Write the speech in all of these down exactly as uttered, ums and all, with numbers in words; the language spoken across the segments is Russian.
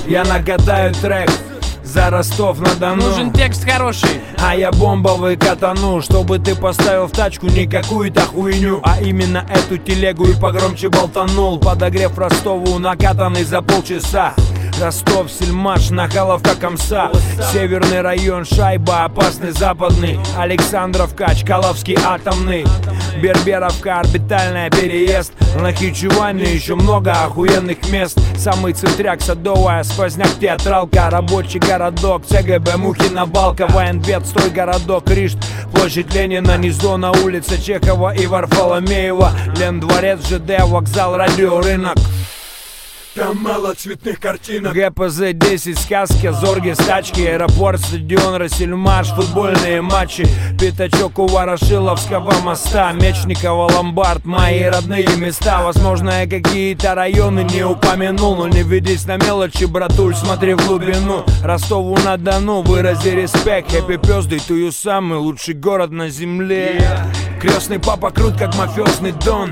Я нагадаю трек за Ростов-на-Дону. Нужен текст хороший, а я бомбовый катану, чтобы ты поставил в тачку не какую-то хуйню, а именно эту телегу и погромче болтанул. Подогрев Ростову накатанный за полчаса. Ростов, Сельмаш, Нахаловка, Комса. Северный район, шайба, опасный западный. Александровка, Чкаловский атомный. Берберовка, орбитальная, переезд. Нахичеване еще много охуенных мест. Самый центряк, Садовая, сквозняк, театралка. Рабочий городок, ЦГБ, Мухина, Балка. Военвет, строй городок, Ришт. Площадь Ленина, Нездона, улица Чехова и Варфоломеева. Лендворец, ЖД, вокзал, радиорынок. Там мало цветных картинок. ГПЗ десять, сказки, Зорги, стачки. Аэропорт, стадион, Рассельмаш, футбольные матчи. Пятачок у Ворошиловского моста. Мечникова, Ломбард, мои родные места. Возможно, я какие-то районы не упомянул, но не ведись на мелочи, братуль, смотри в глубину. Ростову-на-Дону, вырази респект. Happy birthday to you, самый лучший город на земле. Крестный папа крут, как мафиозный дон.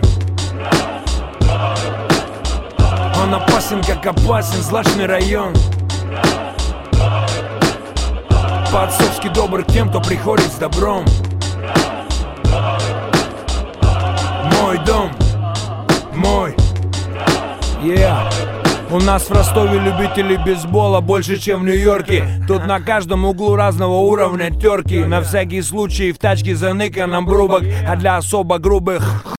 Он опасен, как опасен злачный район. По-отцовски добр к тем, кто приходит с добром. Мой дом, мой, yeah. У нас в Ростове любителей бейсбола больше, чем в Нью-Йорке. Тут на каждом углу разного уровня терки. На всякий случай в тачке заныкан обрубок, а для особо грубых